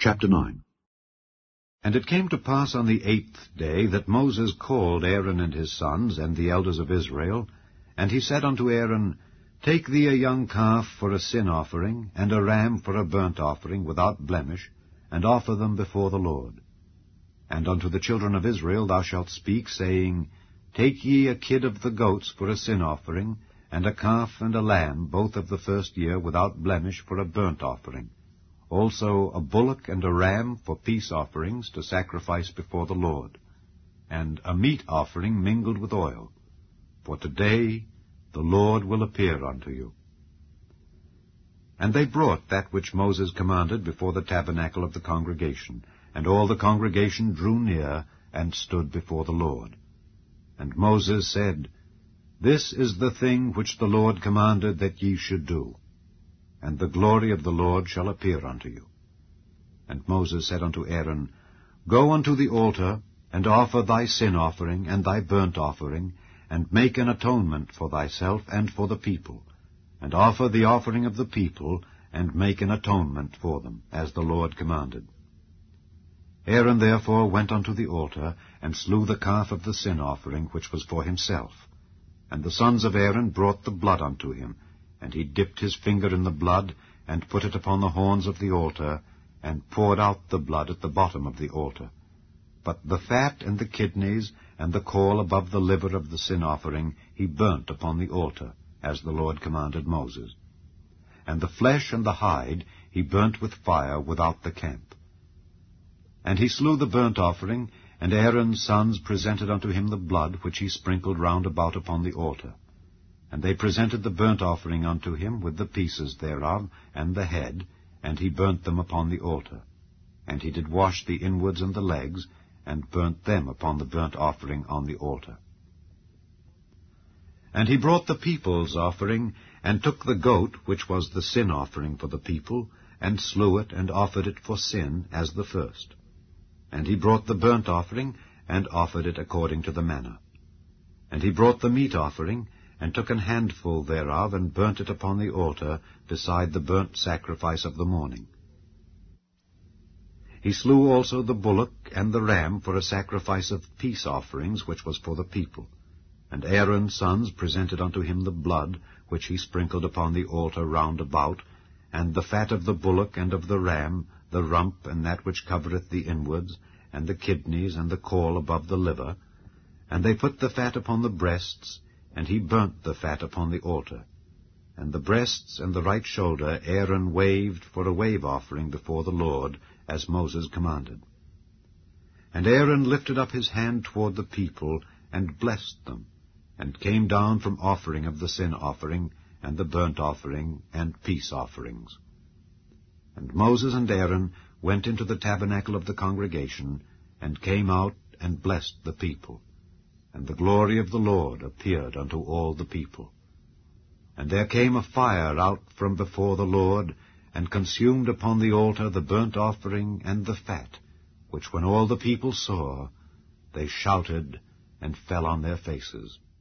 Chapter 9. And it came to pass on the 8th day that Moses called Aaron and his sons and the elders of Israel, and he said unto Aaron, Take thee a young calf for a sin offering, and a ram for a burnt offering without blemish, and offer them before the Lord. And unto the children of Israel thou shalt speak, saying, Take ye a kid of the goats for a sin offering, and a calf and a lamb, both of the first year, without blemish, for a burnt offering. Also a bullock and a ram for peace offerings to sacrifice before the Lord, and a meat offering mingled with oil. For today the Lord will appear unto you. And they brought that which Moses commanded before the tabernacle of the congregation, and all the congregation drew near and stood before the Lord. And Moses said, This is the thing which the Lord commanded that ye should do, and the glory of the Lord shall appear unto you. And Moses said unto Aaron, Go unto the altar, and offer thy sin offering and thy burnt offering, and make an atonement for thyself and for the people, and offer the offering of the people, and make an atonement for them, as the Lord commanded. Aaron therefore went unto the altar, and slew the calf of the sin offering, which was for himself. And the sons of Aaron brought the blood unto him, and he dipped his finger in the blood, and put it upon the horns of the altar, and poured out the blood at the bottom of the altar. But the fat and the kidneys, and the caul above the liver of the sin offering, he burnt upon the altar, as the Lord commanded Moses. And the flesh and the hide he burnt with fire without the camp. And he slew the burnt offering, and Aaron's sons presented unto him the blood, which he sprinkled round about upon the altar. And they presented the burnt offering unto him, with the pieces thereof, and the head, and he burnt them upon the altar. And he did wash the inwards and the legs, and burnt them upon the burnt offering on the altar. And he brought the people's offering, and took the goat, which was the sin offering for the people, and slew it, and offered it for sin, as the first. And he brought the burnt offering, and offered it according to the manner. And he brought the meat offering, and took an handful thereof, and burnt it upon the altar, beside the burnt sacrifice of the morning. He slew also the bullock and the ram for a sacrifice of peace offerings, which was for the people. And Aaron's sons presented unto him the blood, which he sprinkled upon the altar round about, and the fat of the bullock and of the ram, the rump and that which covereth the inwards, and the kidneys and the caul above the liver. And they put the fat upon the breasts, and he burnt the fat upon the altar. And the breasts and the right shoulder Aaron waved for a wave offering before the Lord, as Moses commanded. And Aaron lifted up his hand toward the people, and blessed them, and came down from offering of the sin offering, and the burnt offering, and peace offerings. And Moses and Aaron went into the tabernacle of the congregation, and came out and blessed the people. And the glory of the Lord appeared unto all the people. And there came a fire out from before the Lord, and consumed upon the altar the burnt offering and the fat, which when all the people saw, they shouted and fell on their faces.